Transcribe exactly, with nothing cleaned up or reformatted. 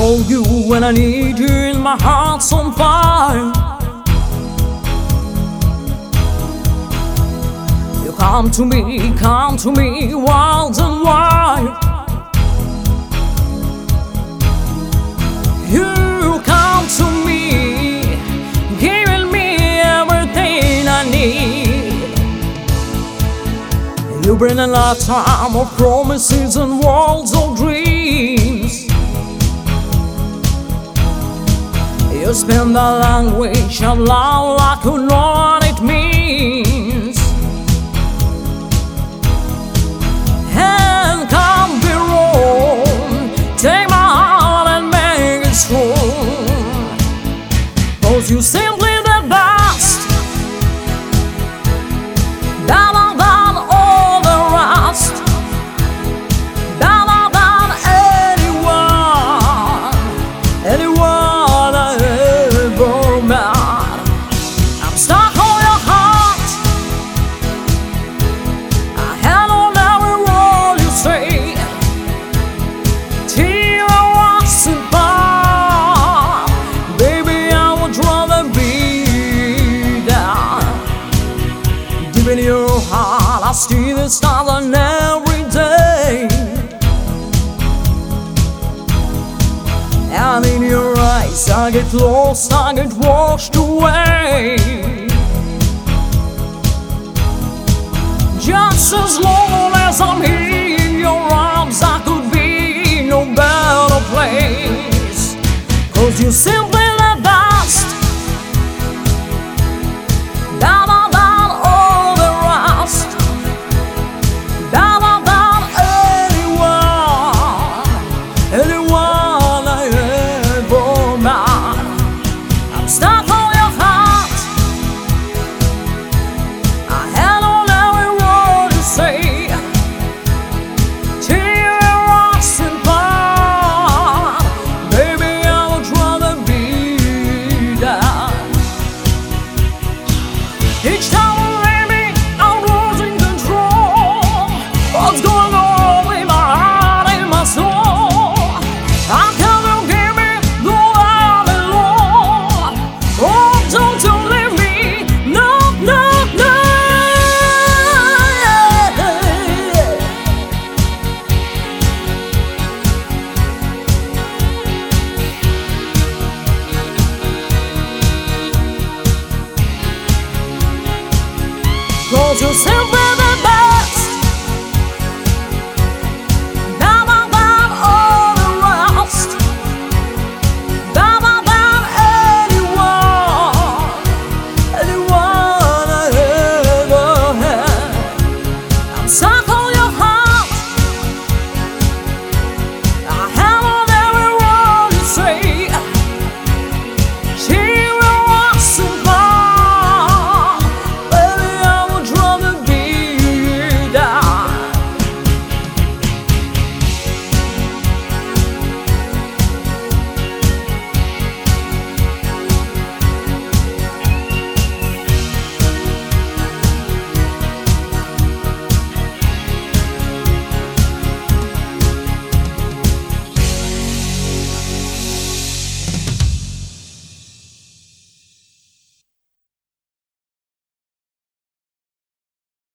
call you when I need you and my heart's on fire. You come to me, come to me, wild and wild. You come to me, giving me everything I need. You bring a lifetime of promises and worlds of dreams. You speak the language of love like you know what it means. And can't be wrong, take my heart and make it strong. 'Cause you simply the best, better than all the rest, better than anyone, anyone I ever met. I'm stuck on your heart, I handle every word you say. Till I was apart, baby, I would rather be there. Deep in your heart, I see the stars on every day. And in your eyes, I get lost, I get washed away. Just as long as I'm here in your arms, I could be in no better place. 'Cause you're simply the best, better than all the rest, better than anyone, anyone I ever met. I'm stuck on your heart, I handle every word you say. Till we're lost apart, baby, I would rather be there. Each time you leave me, I'm losing control. What's going on with my heart and my soul? How can you give me the love and love? Oh, don't you leave me, no, no, no. Cause you say